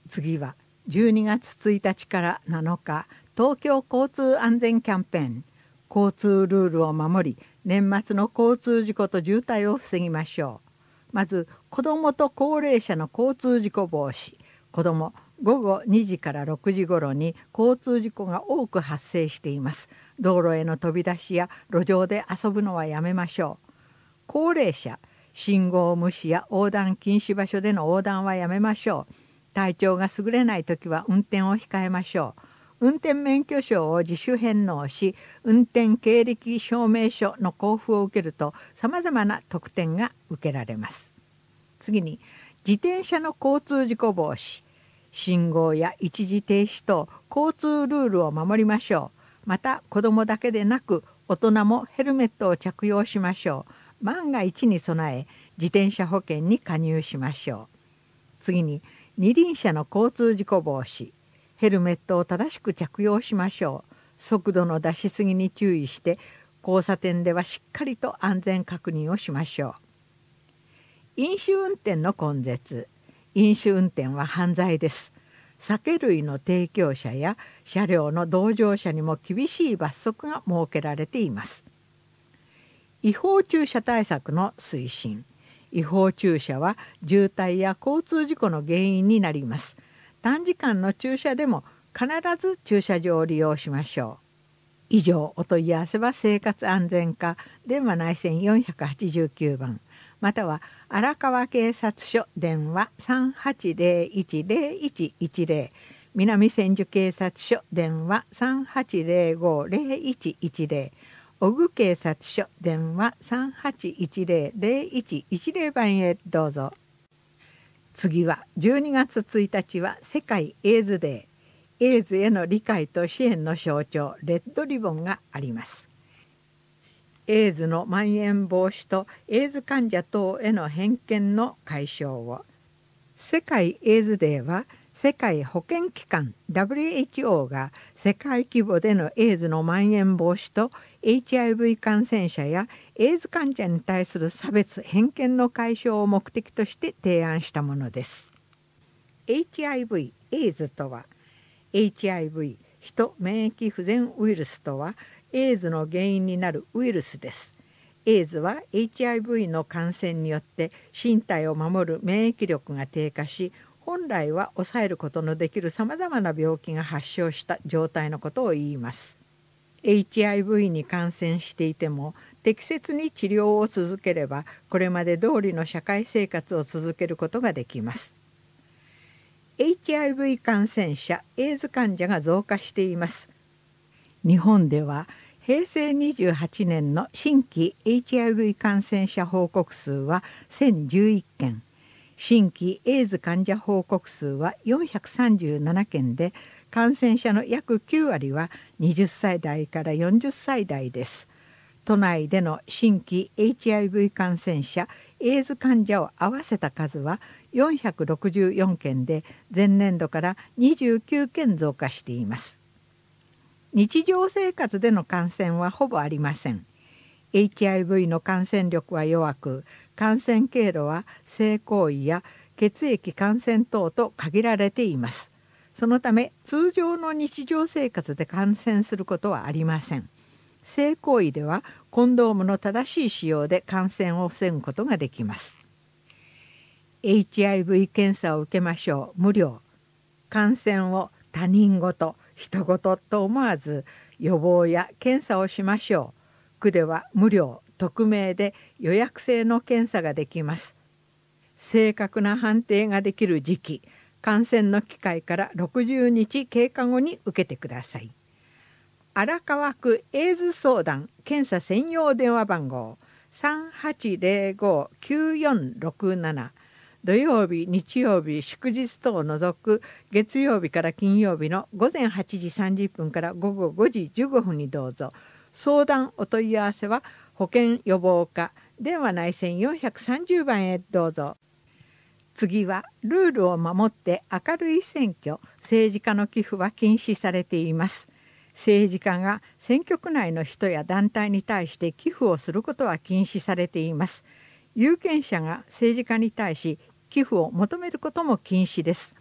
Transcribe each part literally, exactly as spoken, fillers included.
次はじゅうにがつついたちからなのか、東京交通安全キャンペーン、交通ルールを守り、年末の交通事故と渋滞を防ぎましょう。まず、子どもと高齢者の交通事故防止。子ども、ごごにじからろくじごろに交通事故が多く発生しています。道路への飛び出しや路上で遊ぶのはやめましょう。高齢者、信号無視や横断禁止場所での横断はやめましょう。体調が優れないときは運転を控えましょう。運転免許証を自主返納し、運転経歴証明書の交付を受けると、さまざまな特典が受けられます。次に、自転車の交通事故防止。信号や一時停止等交通ルールを守りましょう。また、子どもだけでなく大人もヘルメットを着用しましょう。万が一に備え、自転車保険に加入しましょう。次に、二輪車の交通事故防止。ヘルメットを正しく着用しましょう。速度の出しすぎに注意して、交差点ではしっかりと安全確認をしましょう。飲酒運転の根絶。飲酒運転は犯罪です。酒類の提供者や車両の同乗者にも厳しい罰則が設けられています。違法駐車対策の推進。違法駐車は渋滞や交通事故の原因になります。短時間の駐車でも必ず駐車場を利用しましょう。以上、お問い合わせは生活安全課電話内線よんはちきゅうばん、または荒川警察署電話 さんはちぜろいちぜろいちいちぜろ、南千住警察署電話 さんはちぜろごぜろいちいちぜろ、小具警察署電話 さんはちいちぜろぜろいちいちぜろ 番へどうぞ。次はじゅうにがつついたちは世界エイズデー。エイズへの理解と支援の象徴、レッドリボンがあります。エイズの蔓延防止とエイズ患者等への偏見の解消を。世界エイズデーは世界保健機関 ダブリューエイチオー が世界規模でのエイズの蔓延防止と エイチアイブイ 感染者やエイズ患者に対する差別偏見の解消を目的として提案したものです。エイチアイブイ エイズとは、 エイチアイブイ 人免疫不全ウイルスとはエイズの原因になるウイルスです。エイズは エイチアイブイ の感染によって身体を守る免疫力が低下し、本来は抑えることのできるさまざまな病気が発症した状態のことを言います。エイチアイブイ に感染していても適切に治療を続ければ、これまで通りの社会生活を続けることができます。エイチアイブイ 感染者、エイズ患者が増加しています。日本ではへいせいにじゅうはちねんの新規 エイチアイブイ 感染者報告数はせんじゅういっけん、新規エイズ患者報告数はよんひゃくさんじゅうななけんで、感染者の約きゅうわりははたちだいからよんじゅっさいだいです。都内での新規 エイチアイブイ 感染者、エイズ患者を合わせた数はよんひゃくろくじゅうよんけんで、前年度からにじゅうきゅうけん増加しています。日常生活での感染はほぼありません。エイチアイブイ の感染力は弱く、感染経路は性行為や血液感染等と限られています。そのため通常の日常生活で感染することはありません。性行為ではコンドームの正しい使用で感染を防ぐことができます。エイチアイブイ 検査を受けましょう。無料。感染を他人事、人事と思わず予防や検査をしましょう。区では無料、匿名で予約制の検査ができます。正確な判定ができる時期、感染の機会からろくじゅうにち経過後に受けてください。荒川区エイズ相談検査専用電話番号 さんはちぜろごきゅうよんろくなな、土曜日、日曜日、祝日等を除く月曜日から金曜日のごぜんはちじさんじゅっぷんからごごごじじゅうごふんにどうぞ。相談お問い合わせは保健予防課電話内線よんひゃくさんじゅうばんへどうぞ。次はルールを守って明るい選挙、政治家の寄付は禁止されています。政治家が選挙区内の人や団体に対して寄付をすることは禁止されています。有権者が政治家に対し寄付を求めることも禁止です。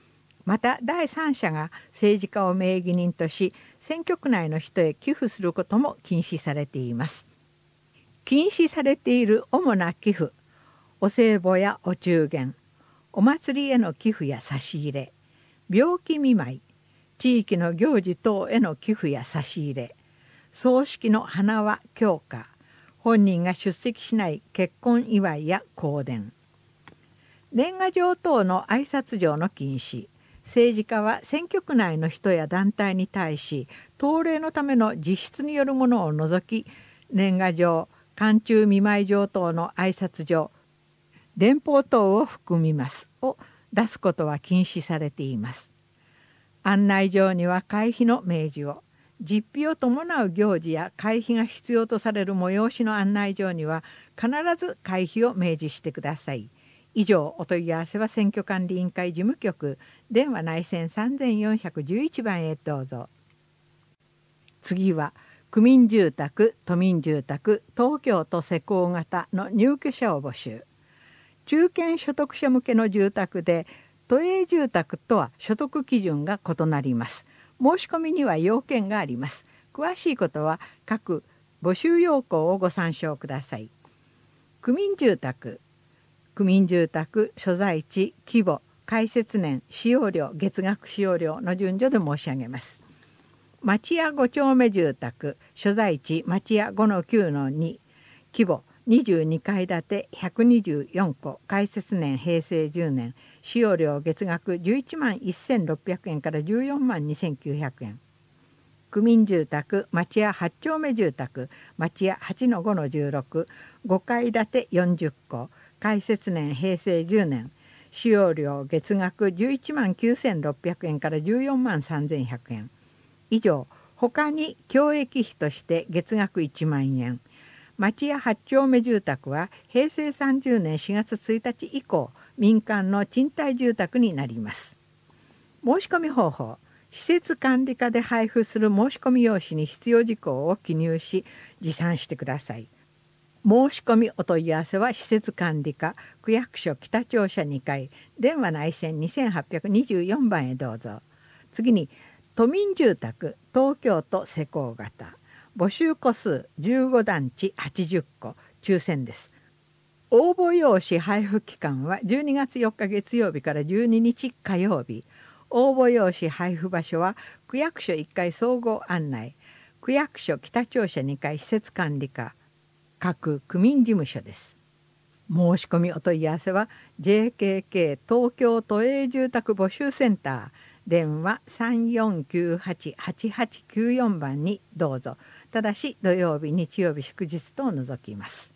また第三者が政治家を名義人とし選挙区内の人へ寄付することも禁止されています。禁止されている主な寄付、お歳暮やお中元、お祭りへの寄付や差し入れ、病気見舞い、地域の行事等への寄付や差し入れ、葬式の花輪供花、本人が出席しない結婚祝いや香典、年賀状等の挨拶状の禁止。政治家は選挙区内の人や団体に対し党令のための実質によるものを除き、年賀状、寒中見舞い状等の挨拶状、電報等を含みますを出すことは禁止されています。案内状には会費の明示を、実費を伴う行事や会費が必要とされる催しの案内状には必ず会費を明示してください。以上、お問い合わせは選挙管理委員会事務局、電話内線さんぜんよんひゃくじゅういちばんへどうぞ。次は、区民住宅、都民住宅、東京都施工型の入居者を募集。中堅所得者向けの住宅で、都営住宅とは所得基準が異なります。申し込みには要件があります。詳しいことは各募集要項をご参照ください。区民住宅、区民住宅所在地、規模、開設年、使用料、月額使用料の順序で申し上げます。町屋ご丁目住宅所在地町屋 ごのきゅうのに、規模にじゅうにかい建てひゃくにじゅうよんこ、開設年平成じゅうねん、使用料月額じゅういちまんせんろっぴゃくえんからじゅうよんまんにせんきゅうひゃくえん。区民住宅町屋はち丁目住宅町屋 はちのごのじゅうろく、ごかい建てよんじゅっこ、開設年平成じゅうねん、使用料月額じゅういちまんきゅうせんろっぴゃくえんからじゅうよんまんさんぜんひゃくえん。以上、他に教育費として月額いちまんえん。町屋はち丁目住宅は平成さんじゅうねんしがつついたち以降、民間の賃貸住宅になります。申し込み方法。施設管理課で配布する申し込み用紙に必要事項を記入し、持参してください。申し込みお問い合わせは施設管理課区役所北庁舎にかい、電話内線にせんはっぴゃくにじゅうよんばんへどうぞ。次に、都民住宅東京都施工型。募集個数じゅうごだんちはちじゅっこ、抽選です。応募用紙配布期間はじゅうにがつよっか月曜日からじゅうににち火曜日。応募用紙配布場所は区役所いっかい総合案内、区役所北庁舎にかい施設管理課、各区民事務所です。申し込みお問い合わせは ジェイケーケー 東京都営住宅募集センター、電話さんよんきゅうはち はちはちきゅうよんばんにどうぞ。ただし土曜日、日曜日、祝日とを除きます。